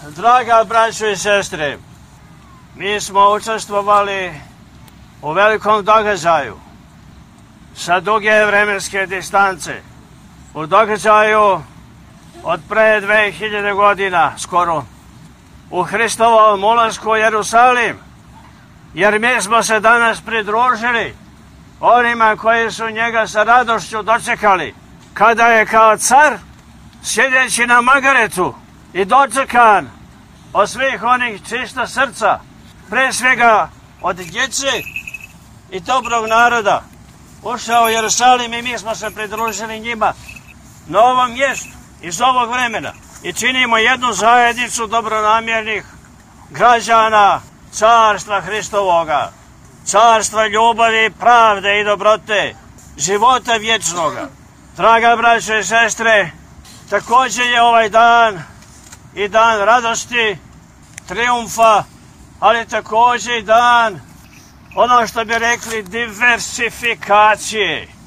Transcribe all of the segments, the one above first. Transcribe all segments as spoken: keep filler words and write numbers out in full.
Draga braćo i sestre, mi smo učestvovali u velikom događaju sa duge vremenske distance, u događaju od pre dve hiljade godina skoro, u Hristovom ulasku u Jerusalim, jer mi smo se danas pridružili onima koji su njega sa radošću dočekali, kada je kao car, sjedeći na magaretu i dočekan od svih onih čista srca, pre svega od djece i dobrog naroda, ušao u Jerusalim i mi smo se pridružili njima na ovom mjestu iz ovog vremena i činimo jednu zajednicu dobronamjernih građana carstva Hristovoga, carstva ljubavi, pravde i dobrote, života vječnoga. Draga braćo i sestre, također je ovaj dan i dan radosti, triumfa, ali također i dan, ono što bi rekli, diversifikacije.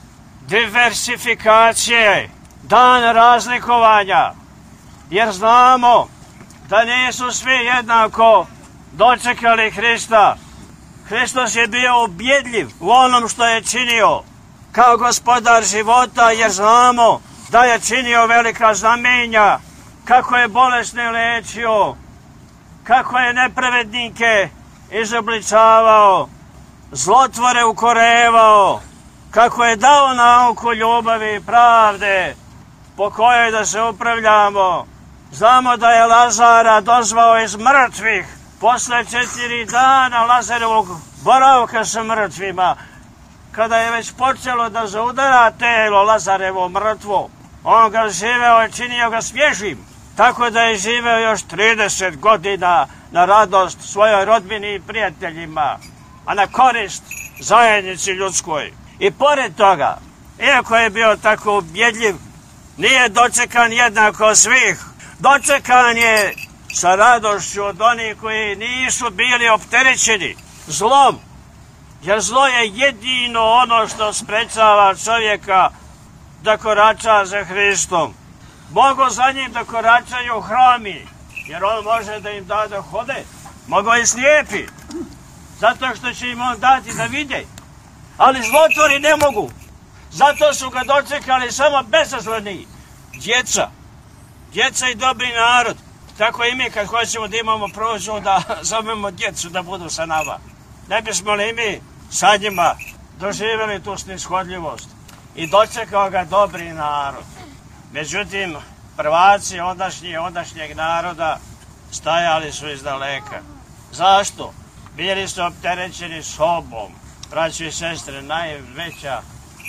Diversifikacije, dan razlikovanja, jer znamo da nisu svi jednako dočekali Hrista. Hristos je bio ubjedljiv u onom što je činio kao gospodar života, jer znamo da je činio velika znamenja, kako je bolesne lečio, kako je nepravednike izobličavao, zlotvore ukorevao, kako je dao nauku ljubavi i pravde po kojoj da se upravljamo. Znamo da je Lazara dozvao iz mrtvih posle četiri dana Lazarovog boravka sa mrtvima, kada je već počelo da zaudara telo Lazarevo mrtvo. On ga živeo i činio ga svježim, tako da je živeo još trideset godina na radost svojoj rodbini i prijateljima, a na korist zajednici ljudskoj. I pored toga, iako je bio tako ubjedljiv, nije dočekan jednako svih. Dočekan je sa radošću od onih koji nisu bili opterećeni zlom, jer zlo je jedino ono što sprečava čovjeka da korača za Hristom. Mogu za njim da koračaju hromi, jer on može da im da da hode. Mogu i slijepi, zato što će im on dati da vide. Ali zlotvori ne mogu, zato su ga dočekali samo bezazleni. Djeca, djeca i dobri narod. Tako i mi kad hoćemo da imamo prođu, da zovemo djecu da budu sa nama. Ne bismo li mi sa njima doživjeli tu snishodljivost i dočekao ga dobri narod. Međutim, prvaci ondašnji, ondašnjeg naroda stajali su iz daleka. Zašto? Bili su opterećeni sobom. Braći i sestre, najveća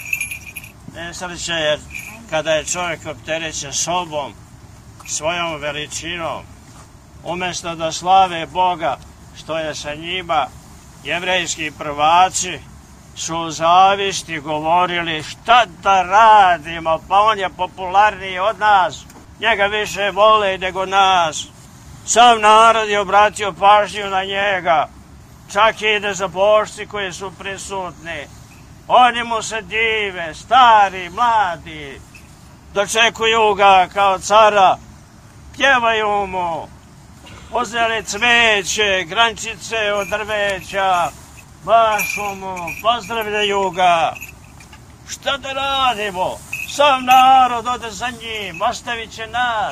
nesreća je kada je čovjek opterećen sobom, svojom veličinom. Umjesto da slave Boga što je sa njima, jevrejski prvaci su u zavisti govorili šta da radimo, pa on je popularniji od nas, njega više vole nego nas. Sam narod je obratio pažnju na njega, čak i nezabošci koji su prisutni. Oni mu se dive, stari, mladi, dočekuju ga kao cara, pjevaju mu, uzeli cveće, grančice od drveća, mašu mu, pozdravljaju ga. Šta da radimo? Sam narod ode za njim, ostavit će nas,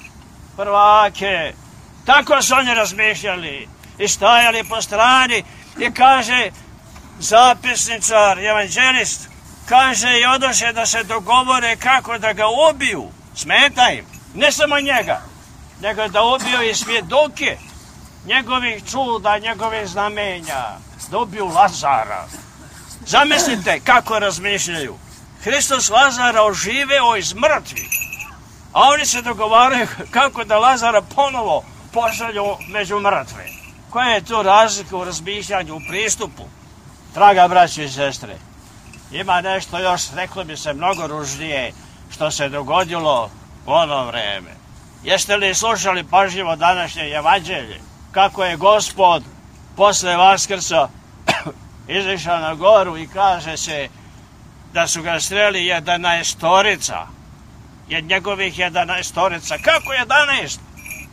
prvake. Tako su oni razmišljali i stajali po strani i kaže zapisničar, evanđelist, kaže i odoše da se dogovore kako da ga ubiju. Smeta im, ne samo njega, nego da ubiju i svjedoke njegovih čuda, njegovih znamenja, da ubiju Lazara. Zamislite kako razmišljaju. Hristos Lazara oživeo iz mrtvih, a oni se dogovaraju kako da Lazara ponovo pošalju među mrtve. Koja je to razlika u razmišljanju, u pristupu? Draga braće i sestre, ima nešto još, reklo bi se, mnogo ružnije što se dogodilo u ono vreme. Jeste li slušali pažljivo današnje evanđelje? Kako je Gospod posle Vaskrsa izišao na goru i kaže se da su ga sreli jedanaestorica. Jer njegovih jedanaestorica. Kako jedanaest?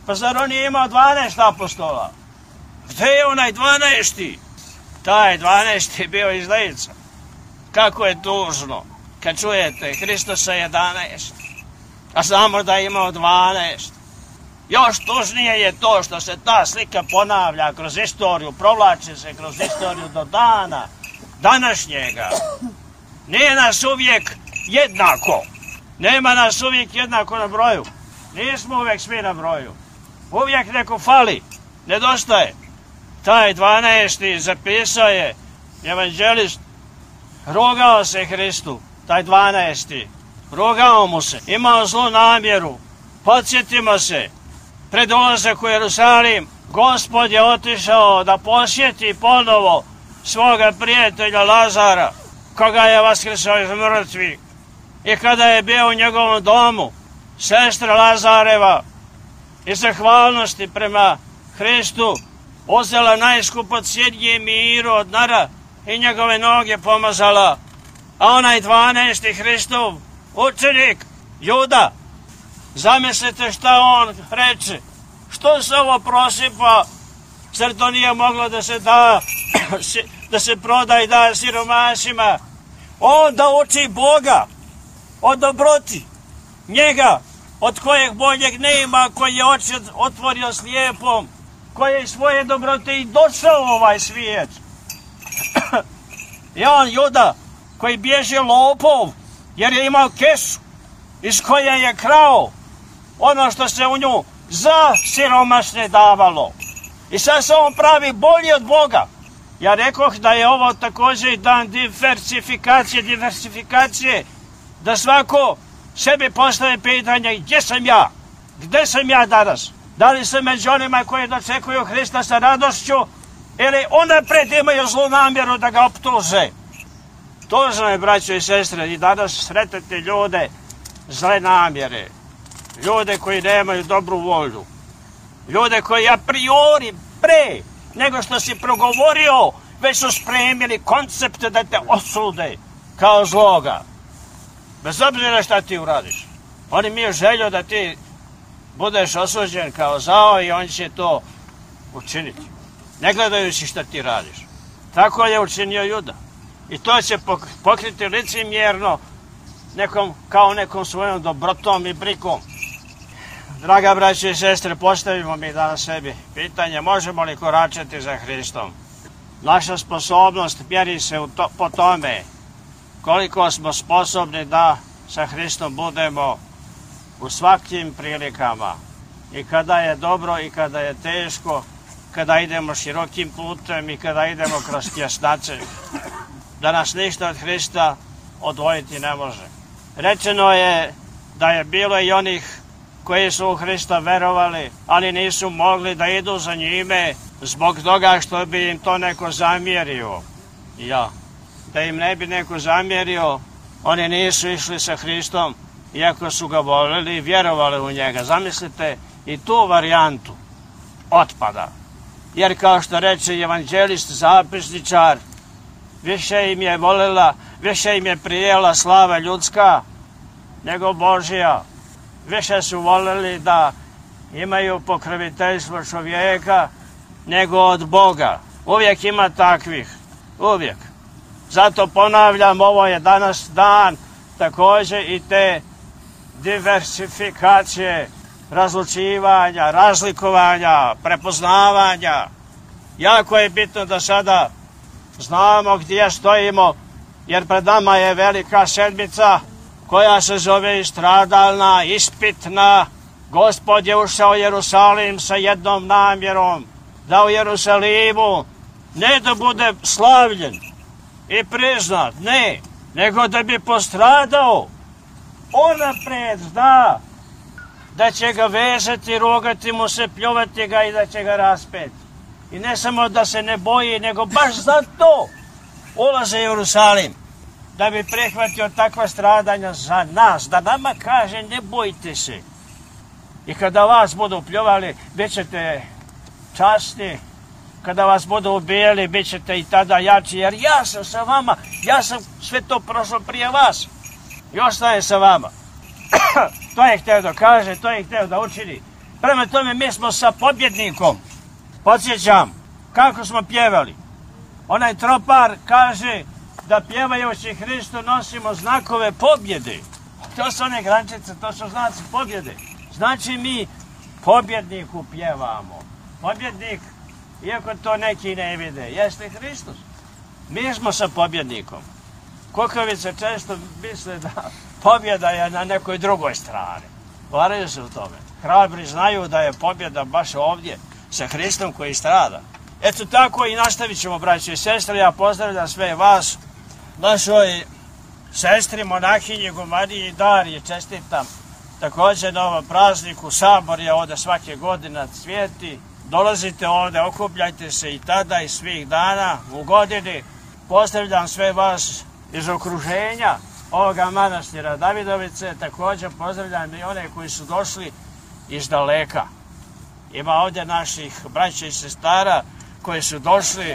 Pa zar on je imao dvanaest apostola? Gde je onaj dvanaesti? Taj dvanaesti je bio izdajica. Kako je tužno kad čujete Hristosa jedanaest, a znamo da je imao dvanaest. Još tužnije je to što se ta slika ponavlja kroz istoriju, provlači se kroz istoriju do dana današnjega. Nije nas uvijek jednako. Nema nas uvijek jednako na broju. Nismo uvijek svi na broju. Uvijek neko fali, nedostaje. Taj dvanaesti zapisao je evanđelist, rugao se Hristu, taj dvanaesti, rugao mu se, imao zlu namjeru. Podsjetimo se, pred dolazak u Jerusalim, Gospod je otišao da posjeti ponovo svoga prijatelja Lazara, koga je vaskrsao iz mrtvih. I kada je bio u njegovom domu, sestra Lazareva iz zahvalnosti prema Hristu uzela najskupocjenije miru od nara i njegove noge pomazala. A onaj dvanaesti Hristov učenik, Juda, zamislite šta on reče. Što se ovo prosipa? Zar to nije moglo da se da, da se proda i da siromasima? On da uči Boga o dobroti, njega od kojeg boljeg nema, koji je oči otvorio slijepom, koji je svoje dobrote i došao u ovaj svijet. I on, Juda, koji bježe lopov, jer je imao kesu iz koje je krao ono što se u nju za siromašne davalo. I sad se on pravi bolji od Boga. Ja rekoh da je ovo također dan diversifikacije, diversifikacije, da svako sebi postavi pitanje gdje sam ja, gdje sam ja danas. Da li sam među onima koji dočekuju Hrista sa radošću ili unaprijed imaju zlu namjeru da ga optuže. Tužno je, braćo i sestre, i danas sretete ljude zle namjere. Ljude koji nemaju dobru volju. Ljude koji a priori pre nego što si progovorio već su spremili koncepte da te osude kao zloga. Bez obzira šta ti uradiš. Oni imaju želju da ti budeš osuđen kao zao i on će to učiniti. Ne gledajući šta ti radiš. Tako je učinio Juda. I to će pokriti licemjerno nekom, kao nekom svojom dobrotom i brikom. Draga braće i sestre, postavimo mi danas sebi pitanje, možemo li koračati za Hristom? Naša sposobnost mjeri se u to, po tome koliko smo sposobni da sa Hristom budemo u svakim prilikama. I kada je dobro i kada je teško, kada idemo širokim putem i kada idemo kroz tjesnace, da nas ništa od Hrista odvojiti ne može. Rečeno je da je bilo i onih koji su u Hrista verovali, ali nisu mogli da idu za njime zbog toga što bi im to neko zamjerio. Ja, da im ne bi neko zamjerio, oni nisu išli sa Hristom, iako su ga volili i vjerovali u njega. Zamislite i tu varijantu otpada. Jer kao što reče evanđelist, zapisničar, više im je volila, više im je prijela slava ljudska nego Božija. Više su volili da imaju pokroviteljstvo čovjeka nego od Boga. Uvijek ima takvih, uvijek. Zato ponavljam, ovo je danas dan također i te diversifikacije, razlučivanja, razlikovanja, prepoznavanja. Jako je bitno da sada znamo gdje stojimo, jer pred nama je velika sedmica koja se zove stradalna, ispitna. Gospod je ušao u Jerusalim sa jednom namjerom, da u Jerusalimu ne da bude slavljen i priznat, ne, nego da bi postradao. Unaprijed zna da će ga vezati, rugati mu se, pljuvati ga i da će ga raspeti. I ne samo da se ne boji, nego baš zato ulaze u Jerusalim, da bi prihvatio takva stradanja za nas, da nama kaže ne bojte se. I kada vas budu pljuvali, bit ćete časni. Kada vas budu ubijali, bit ćete i tada jači, jer ja sam sa vama, ja sam sve to prošlo prije vas i ostaje sa vama. To je htio da kaže, to je htio da učini. Prema tome, mi smo sa pobjednikom. Podsjećam, kako smo pjevali. Onaj tropar kaže da pjevajući Hristu nosimo znakove pobjede. To su one grančice, to su znaci pobjede. Znači mi pobjedniku pjevamo. Pobjednik, iako to neki ne vide, jeste Hristos. Mi smo sa pobjednikom. Kukavice često misle da pobjeda je na nekoj drugoj strani. Varaju se u tome. Hrabri znaju da je pobjeda baš ovdje, sa Hristom koji strada. Eto tako i nastavit ćemo, braći i sestre. Ja pozdravljam sve vas, našoj sestri, monahinji, Gumariji Dariji, čestitam također na ovom prazniku. Sabor je ovdje svake godine cvijeti. Dolazite ovdje, okupljajte se i tada i svih dana u godini. Pozdravljam sve vas iz okruženja ovoga manastira Davidovice. Također pozdravljam i one koji su došli iz daleka. Ima ovdje naših braća i sestara koji su došli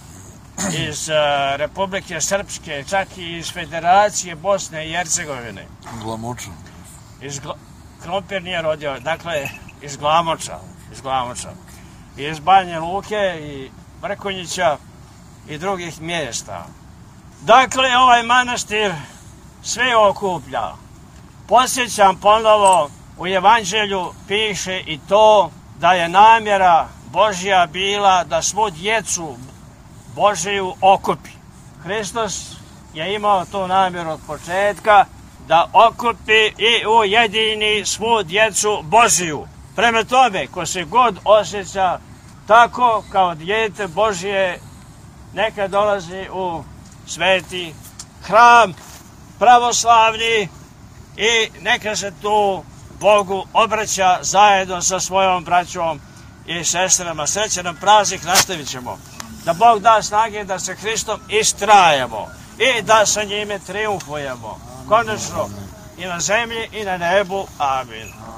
iz uh, Republike Srpske, čak i iz Federacije Bosne i Hercegovine. Glamoča. Iz Gla... Krompir nije rodio, dakle iz Glamoča, iz Glamoča. Iz Banje Luke i Mrkonjića i drugih mjesta. Dakle, ovaj manastir sve okuplja. Podsjećam ponovo, u Evanđelju piše i to da je namjera Božja bila da svu djecu Božiju okupi. Hristos je imao tu namjeru od početka da okupi i ujedini svu djecu Božiju. Prema tome, ko se god osjeća tako kao dijete Božje, neka dolazi u sveti hram pravoslavni i neka se tu Bogu obraća zajedno sa svojom braćom i sestrama. Srećan praznik, nastavit ćemo. Da Bog da snage da se Hristom istrajemo i da sa njime triumfujemo. Konačno i na zemlji i na nebu. Amin.